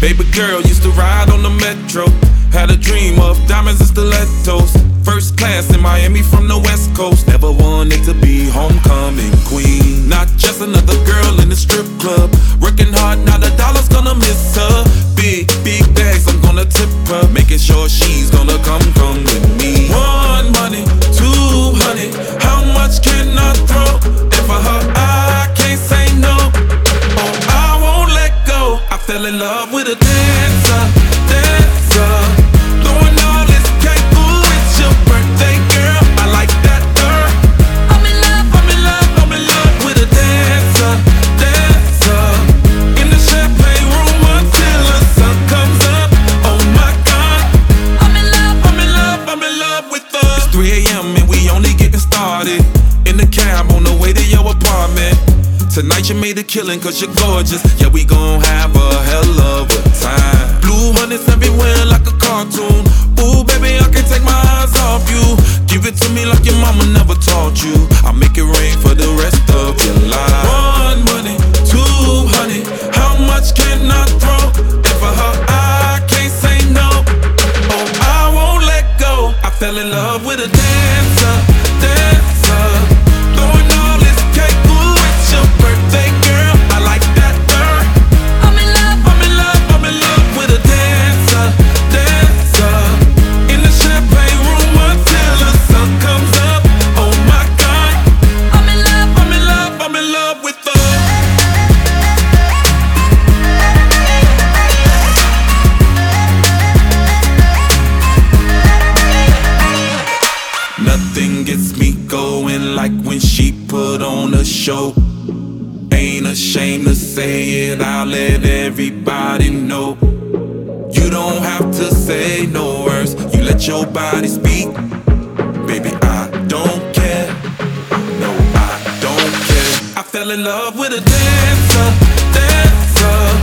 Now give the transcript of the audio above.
Baby girl used to ride on the metro. Had a dream of diamonds and stilettos. First class in Miami from the West Coast. Never wanted to be homecoming queen. Not just another girl in the strip club. Working hard, now the dollar's gonna miss her. Big bags, I'm gonna tip her. Making sure she's gonna come with me. One money, 200. How much can I throw? And for her, I can't say no. Oh, I won't let go. I fell in love with a dancer. Throwing all this cake, ooh, it's your birthday, girl. I like that, girl. I'm in love with a dancer. In the champagne room until the sun comes up. Oh my God. I'm in love with her. It's 3 a.m. and we only getting started. In the cab on the way to your apartment. Tonight you made a killing cause you're gorgeous. Yeah, we gon' have a hell of a time. Blue honey's everywhere like a cartoon. Ooh, baby, I can't take my eyes off you. Give it to me like your mama never taught you. I'll make it rain for the rest of your life. One money, 200. How much can I throw? And for her, I can't say no. Oh, I won't let go. I fell in love with a dancer. Throwing all this cake, ooh, it's your birthday, girl. I like that, girl. I'm in love with a dancer. In the champagne room until the sun comes up. Oh my God. I'm in love with her. Nothing gets me going like when she put on a show. Ain't ashamed to say it, I'll let everybody know. You don't have to say no words, you let your body speak. Baby, I don't care. No, I don't care. I fell in love with a dancer.